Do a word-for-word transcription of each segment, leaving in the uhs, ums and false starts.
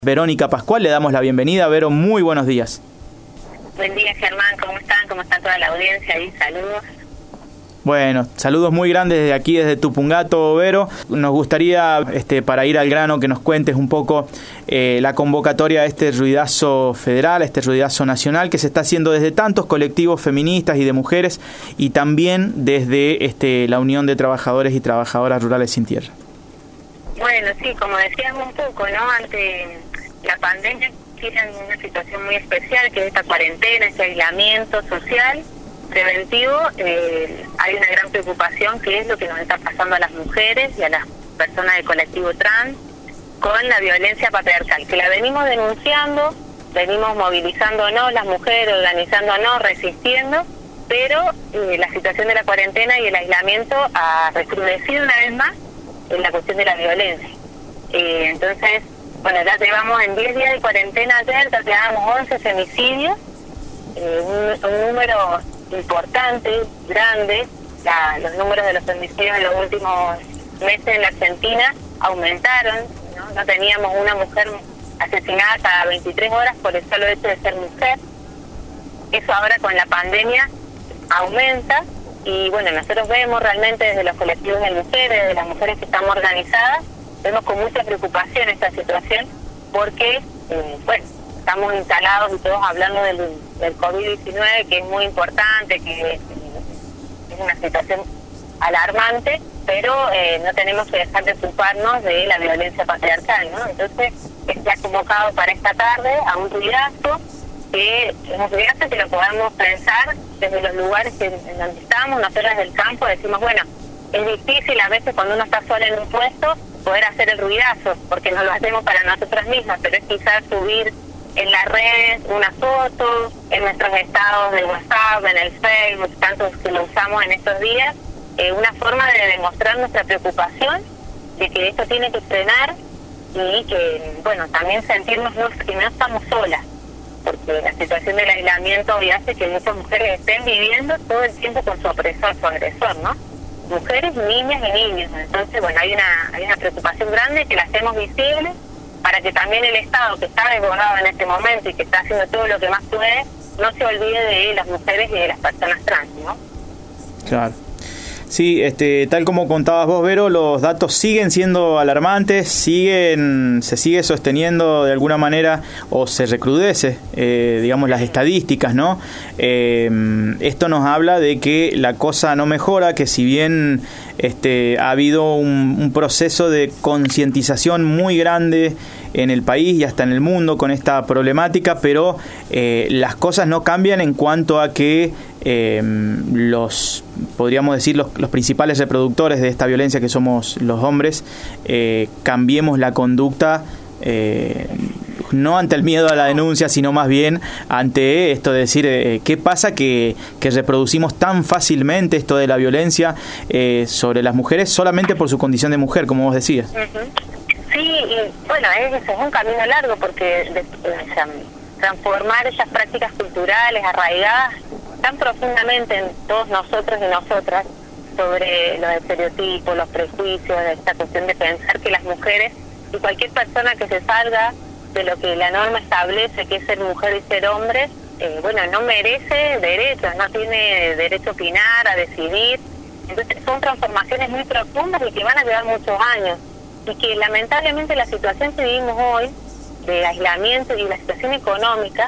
Verónica Pascual, le damos la bienvenida. Vero, muy buenos días. Buen día, Germán, ¿cómo están? ¿Cómo está toda la audiencia? Y saludos. Bueno, saludos muy grandes desde aquí, desde Tupungato, Vero. Nos gustaría, este, para ir al grano, que nos cuentes un poco eh, la convocatoria a este ruidazo federal, a este ruidazo nacional que se está haciendo desde tantos colectivos feministas y de mujeres y también desde este, la Unión de Trabajadores y Trabajadoras Rurales Sin Tierra. Bueno, sí, como decíamos un poco, ¿no? Ante la pandemia tienen una situación muy especial, que es esta cuarentena, este aislamiento social preventivo. Eh, hay una gran preocupación, que es lo que nos está pasando a las mujeres y a las personas del colectivo trans con la violencia patriarcal, que la venimos denunciando, venimos movilizándonos las mujeres, organizándonos, resistiendo, pero eh, la situación de la cuarentena y el aislamiento ha recrudecido una vez más en la cuestión de la violencia. Eh, entonces, bueno, ya llevamos en diez días de cuarentena ayer, ya llevamos once femicidios, eh, un, un número importante, grande. La, los números de los femicidios en los últimos meses en la Argentina aumentaron, ¿no? No teníamos una mujer asesinada cada veintitrés horas por el solo hecho de ser mujer. Eso ahora con la pandemia aumenta. Y bueno, nosotros vemos realmente desde los colectivos de mujeres, desde las mujeres que estamos organizadas, vemos con mucha preocupación esta situación porque, eh, bueno, estamos instalados y todos hablando del, del COVID diecinueve, que es muy importante, que es, es una situación alarmante, pero eh, no tenemos que dejar de ocuparnos de la violencia patriarcal, ¿no? Entonces, se ha convocado para esta tarde a un ruidazo, que es un ruidazo que lo podamos pensar desde los lugares en, en donde estamos. Nosotros desde el campo decimos, bueno, es difícil a veces cuando uno está sola en un puesto poder hacer el ruidazo, porque no lo hacemos para nosotras mismas, pero es quizás subir en las redes una foto, en nuestros estados de WhatsApp, en el Facebook, tantos que lo usamos en estos días, eh, una forma de demostrar nuestra preocupación de que esto tiene que frenar y que, bueno, también sentirnos que no estamos solas, porque la situación del aislamiento hoy hace que muchas mujeres estén viviendo todo el tiempo con su opresor, su agresor, ¿no? Mujeres, niñas y niños. Entonces, bueno, hay una hay una preocupación grande que la hacemos visible para que también el Estado, que está desbordado en este momento y que está haciendo todo lo que más puede, no se olvide de las mujeres y de las personas trans, ¿no? Claro. Sí, este, tal como contabas vos, Vero, los datos siguen siendo alarmantes, siguen, se sigue sosteniendo de alguna manera o se recrudece, eh, digamos, las estadísticas, ¿no? Eh, esto nos habla de que la cosa no mejora, que si bien este, ha habido un, un proceso de concientización muy grande en el país y hasta en el mundo con esta problemática, pero eh, las cosas no cambian en cuanto a que eh, los, podríamos decir, los, los principales reproductores de esta violencia, que somos los hombres, eh, cambiemos la conducta, eh, no ante el miedo a la denuncia, sino más bien ante esto de decir, eh, ¿qué pasa que, que reproducimos tan fácilmente esto de la violencia eh, sobre las mujeres solamente por su condición de mujer, como vos decías? Uh-huh. Sí, y bueno, es, es un camino largo porque de, de, de, transformar esas prácticas culturales arraigadas tan profundamente en todos nosotros y nosotras sobre los estereotipos, los prejuicios, esta cuestión de pensar que las mujeres y cualquier persona que se salga de lo que la norma establece, que es ser mujer y ser hombre, eh, bueno, no merece derechos, no tiene derecho a opinar, a decidir. Entonces son transformaciones muy profundas y que van a llevar muchos años. Y que lamentablemente la situación que vivimos hoy, de aislamiento y la situación económica,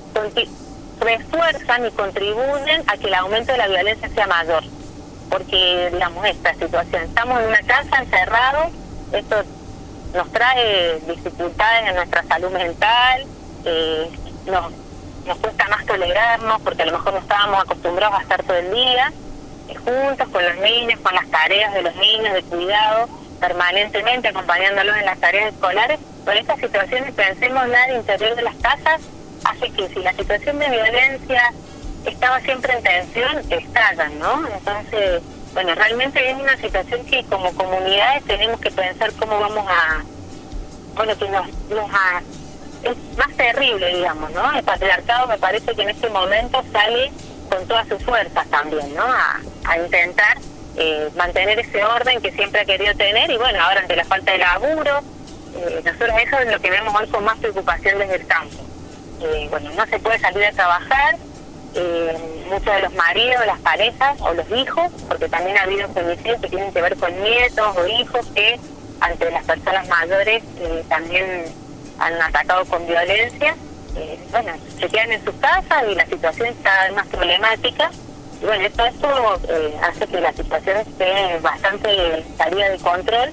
refuerzan y contribuyen a que el aumento de la violencia sea mayor. Porque, digamos, esta situación, estamos en una casa encerrados, esto nos trae dificultades en nuestra salud mental, eh, nos, nos cuesta más tolerarnos porque a lo mejor no estábamos acostumbrados a estar todo el día eh, juntos con los niños, con las tareas de los niños, de cuidado, permanentemente acompañándolos en las tareas escolares. Con estas situaciones, pensémosla al interior de las casas, hace que si la situación de violencia estaba siempre en tensión, estallan, ¿no? Entonces, bueno, realmente es una situación que como comunidades tenemos que pensar cómo vamos a, bueno, que nos, nos ha, es más terrible, digamos, ¿no? El patriarcado me parece que en este momento sale con todas sus fuerzas también, ¿no? A, a intentar eh, mantener ese orden que siempre ha querido tener y bueno, ahora ante la falta de laburo, Eh, nosotros eso es lo que vemos hoy con más preocupación desde el campo. Eh, bueno, no se puede salir a trabajar, eh, muchos de los maridos, las parejas o los hijos, porque también ha habido femicidios que tienen que ver con nietos o hijos que ante las personas mayores eh, también han atacado con violencia. Eh, bueno, se quedan en sus casas y la situación está más problemática. Y bueno, todo esto eh, hace que la situación esté bastante salida de control.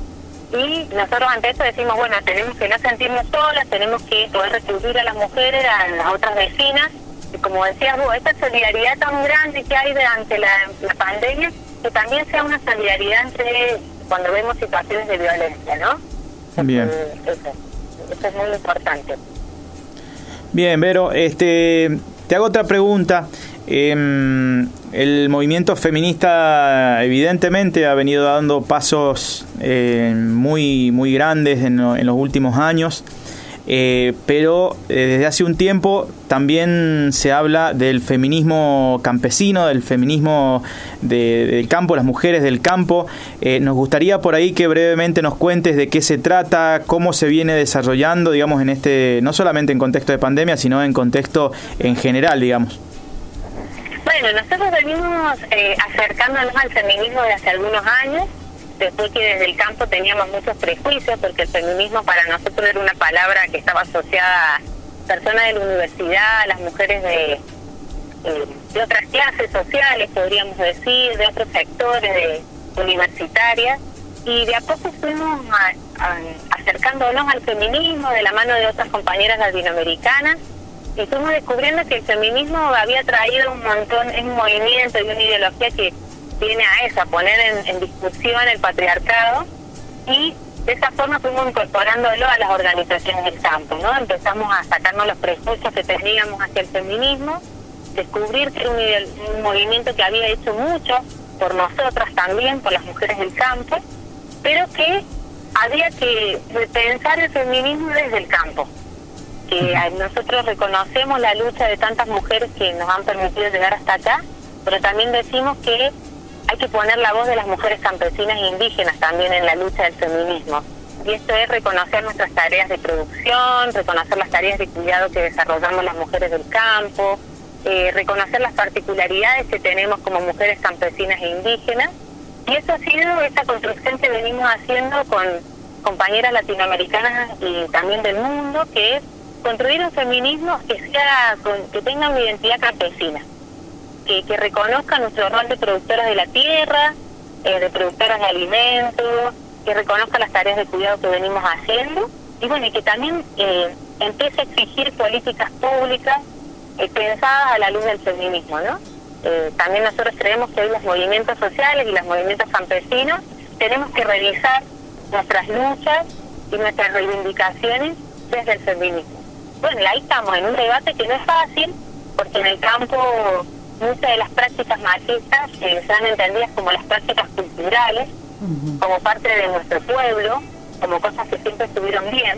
Y nosotros ante esto decimos, bueno, tenemos que no sentirnos solas, tenemos que poder recluir a las mujeres, a las otras vecinas. Y como decías vos, esta solidaridad tan grande que hay ante la, la pandemia, que también sea una solidaridad entre cuando vemos situaciones de violencia, ¿no? Bien. Eh, eso, eso es muy importante. Bien, Vero, este, te hago otra pregunta. Eh, el movimiento feminista evidentemente ha venido dando pasos eh, muy, muy grandes en, lo, en los últimos años. Eh, pero eh, desde hace un tiempo también se habla del feminismo campesino, del feminismo de, del campo, las mujeres del campo. Eh, nos gustaría por ahí que brevemente nos cuentes de qué se trata, cómo se viene desarrollando, digamos, en este, no solamente en contexto de pandemia, sino en contexto en general, digamos. Bueno, nosotros venimos eh, acercándonos al feminismo desde hace algunos años. Después que desde el campo teníamos muchos prejuicios, porque el feminismo para nosotros era una palabra que estaba asociada a personas de la universidad, a las mujeres de, eh, de otras clases sociales, podríamos decir, de otros sectores de universitarias, y de a poco fuimos a, a, acercándonos al feminismo de la mano de otras compañeras latinoamericanas, y fuimos descubriendo que el feminismo había traído un montón, es un movimiento y una ideología que viene a eso, a poner en, en discusión el patriarcado, y de esa forma fuimos incorporándolo a las organizaciones del campo, ¿no? Empezamos a sacarnos los prejuicios que teníamos hacia el feminismo, descubrir que era un, un movimiento que había hecho mucho por nosotras también, por las mujeres del campo, pero que había que repensar el feminismo desde el campo, que nosotros reconocemos la lucha de tantas mujeres que nos han permitido llegar hasta acá, pero también decimos que hay que poner la voz de las mujeres campesinas e indígenas también en la lucha del feminismo. Y esto es reconocer nuestras tareas de producción, reconocer las tareas de cuidado que desarrollamos las mujeres del campo, eh, reconocer las particularidades que tenemos como mujeres campesinas e indígenas. Y eso ha sido esa construcción que venimos haciendo con compañeras latinoamericanas y también del mundo, que es construir un feminismo que sea que tenga una identidad campesina. Que, que reconozca nuestro rol de productoras de la tierra, eh, de productoras de alimentos, que reconozca las tareas de cuidado que venimos haciendo, y bueno, y que también eh, empiece a exigir políticas públicas eh, pensadas a la luz del feminismo, ¿no? Eh, también nosotros creemos que hoy los movimientos sociales y los movimientos campesinos tenemos que revisar nuestras luchas y nuestras reivindicaciones desde el feminismo. Bueno, y ahí estamos en un debate que no es fácil, porque en el campo muchas de las prácticas machistas eh, sean entendidas como las prácticas culturales, uh-huh. como parte de nuestro pueblo, como cosas que siempre estuvieron bien.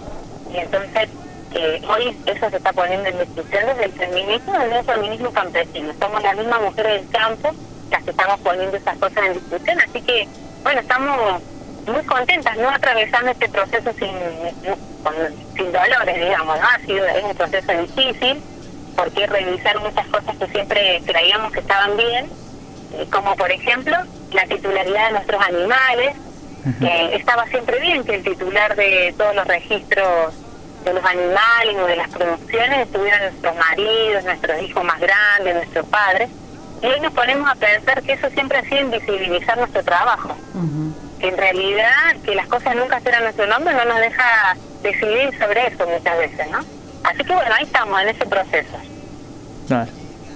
Y entonces eh, hoy eso se está poniendo en discusión desde el feminismo, desde el feminismo campesino. Somos las mismas mujeres del campo las que estamos poniendo esas cosas en discusión, así que bueno, estamos muy contentas, ¿no? Atravesando este proceso sin, con, sin dolores, digamos, ¿no? Ha sido, es un proceso difícil, porque revisar muchas cosas que siempre creíamos que estaban bien, eh, como por ejemplo la titularidad de nuestros animales. Uh-huh. eh, estaba siempre bien que el titular de todos los registros de los animales o de las producciones estuvieran nuestros maridos, nuestros hijos más grandes, nuestros padres, y hoy nos ponemos a pensar que eso siempre ha sido invisibilizar nuestro trabajo. Uh-huh. Que en realidad que las cosas nunca estén a nuestro nombre no nos deja decidir sobre eso muchas veces, ¿no? Así que bueno, ahí estamos en ese proceso. Claro.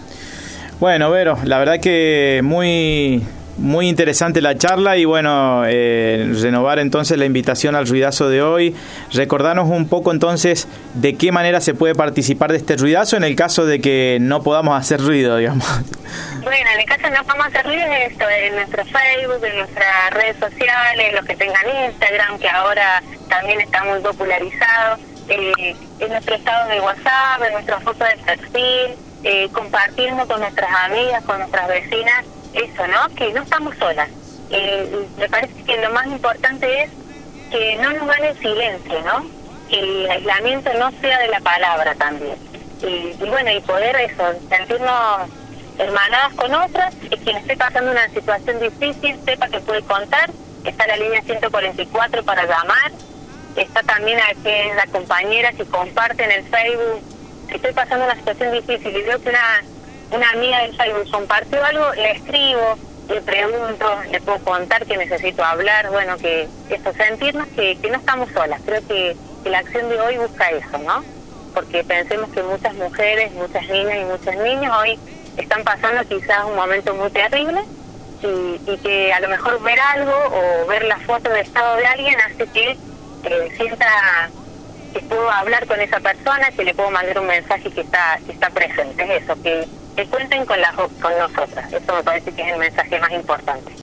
Bueno, Vero, la verdad que muy muy interesante la charla y bueno, eh, renovar entonces la invitación al ruidazo de hoy. Recordarnos un poco entonces de qué manera se puede participar de este ruidazo en el caso de que no podamos hacer ruido, digamos. Bueno, en el caso de no podamos hacer ruido es esto, en nuestro Facebook, en nuestras redes sociales, los que tengan Instagram, que ahora también está muy popularizado, eh, en nuestro estado de WhatsApp, en nuestra foto de perfil, eh, compartiendo con nuestras amigas, con nuestras vecinas, eso, ¿no? Que no estamos solas. Eh, me parece que lo más importante es que no nos gane el silencio, ¿no? Que el aislamiento no sea de la palabra también. Y, y bueno, y poder eso, sentirnos hermanadas con otras, y quien esté pasando una situación difícil sepa que puede contar. Está la línea ciento cuarenta y cuatro para llamar, está también aquí la compañera que comparte en el Facebook. Si estoy pasando una situación difícil y veo que una, una amiga del Facebook compartió algo, le escribo, le pregunto, le puedo contar que necesito hablar, bueno, que eso, sentirnos que, que no estamos solas. Creo que, que la acción de hoy busca eso, ¿no? Porque pensemos que muchas mujeres, muchas niñas y muchos niños hoy están pasando quizás un momento muy terrible, y, y que a lo mejor ver algo o ver la foto de estado de alguien hace que eh, sienta que puedo hablar con esa persona, que le puedo mandar un mensaje que está que está presente. Es eso, que, que cuenten con, la, con nosotras. Eso me parece que es el mensaje más importante.